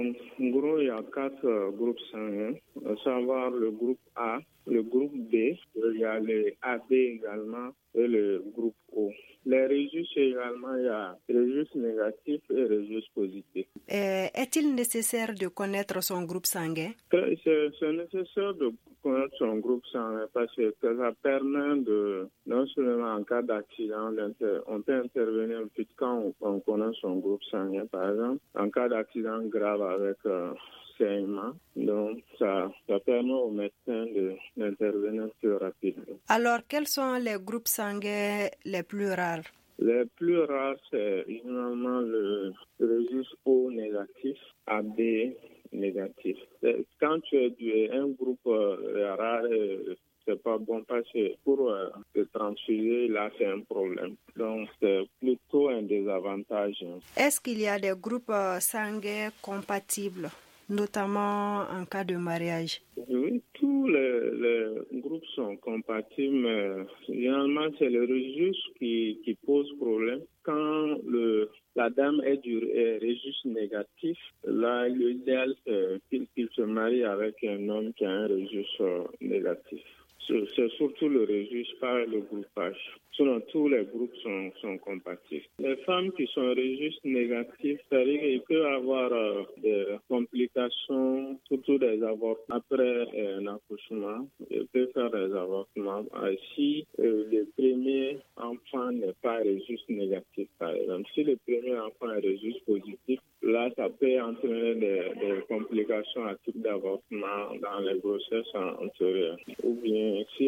En gros, il y a 4 groupes sanguins, à savoir le groupe A, le groupe B, il y a le AB également et le groupe O. Les registres également, il y a registres négatifs et registres positifs. Est-il nécessaire de connaître son groupe sanguin? C'est nécessaire de connaître son groupe sanguin parce que ça permet de, non seulement en cas d'accident, on peut intervenir vite quand on connaît son groupe sanguin, par exemple, en cas d'accident grave avec saignement. Donc, ça permet aux médecins d'intervenir plus rapidement. Alors, quels sont les groupes sanguins les plus rares? Les plus rares, c'est généralement le registre O négatif, AB négatif. Quand tu es un groupe rare, c'est pas bon parce que pour te transfuser, là, c'est un problème. Donc, c'est plutôt un désavantage. Est-ce qu'il y a des groupes sanguins compatibles, notamment en cas de mariage? Oui, tous les groupes sont compatibles, mais généralement, c'est le registre qui pose problème. Quand la dame est du registre négatif, là, l'idéal, c'est qu'il se marie avec un homme qui a un registre négatif. C'est surtout le registre, pas le groupage. Sinon, tous les groupes sont compatibles. Les femmes qui sont registres négatifs, c'est-à-dire qu'il peut y avoir des complications, surtout des avortements après un accouchement. Il peut faire des avortements. Si le premier enfant n'est pas registre négatif, par exemple, si le premier enfant est registre positif, là, ça peut entraîner des complications à type d'avortement dans les grossesses antérieures. Ou bien, si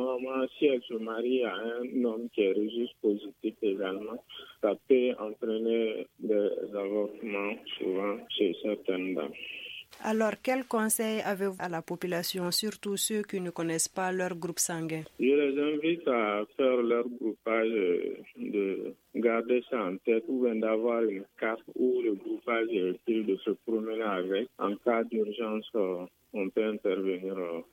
elle se marie à un homme qui est registre positif également, ça peut entraîner des avortements souvent chez certaines dames. Alors, quel conseil avez-vous à la population, surtout ceux qui ne connaissent pas leur groupe sanguin? Je les invite à faire leur groupage, de garder ça en tête ou bien d'avoir une carte où le groupage est utile de se promener avec. En cas d'urgence, on peut intervenir